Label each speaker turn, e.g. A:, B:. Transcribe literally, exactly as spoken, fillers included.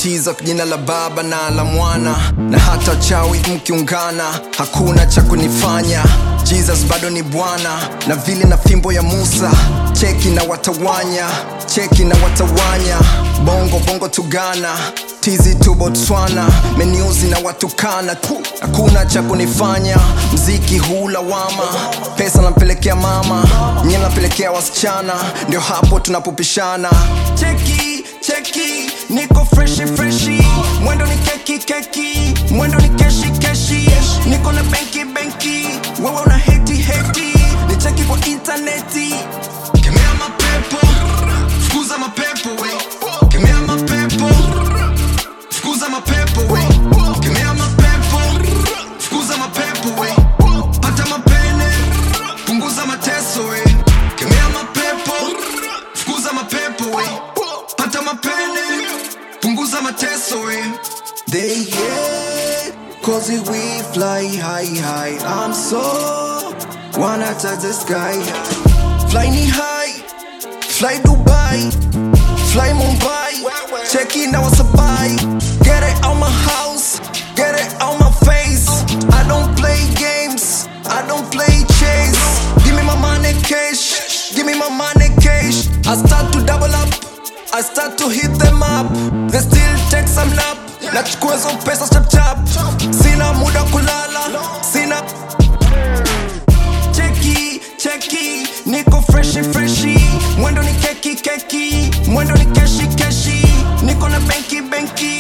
A: batiza kwa jina la Baba na la Mwana, na hata chawi mkiungana hakuna cha kunifanya. Jesus bado ni Bwana, na vile na fimbo ya Musa. Cheki na watawanya, cheki na watawanya. Bongo bongo tugana, tizi tu Botswana. Meniuzi na watukana, hakuna cha kunifanya. Mziki hula wama, pesa nampelekea mama, nye nampelekea wasichana. Ndio hapo tunapopishana. Cheki, cheki, niko freshi freshi. Mwendo ni keki keki, mwendo ni keshi keshi. Niko na benki benki, wewe una heti heti. Ni cheki kwa interneti. Kemea mapepo, fukuza mapepo we. Kemea mapepo, fukuza mapepo we. Kemea mapepo, fukuza mapepo we. Pata mapene, punguza mateso we. Kemea mapepo, fukuza mapepo we. Pata mapene, punguza mateso we. They hate cause we fly high high. I'm so wanna touch the sky. Fly ni high, fly Dubai, fly Mumbai. Check in our supply. Get it out my house, get it out my face. I don't play games, I don't play chase. Give me my money cash, give me my money cash. I start to double up, I start to hit them up. They still take some nap. Nachukua hizo pesa chap chap. Sina muda kulala, sina. Cheki, cheki, niko freshi freshi. Mwendo ni keki keki, mwendo ni keshi keshi. Niko na benki benki.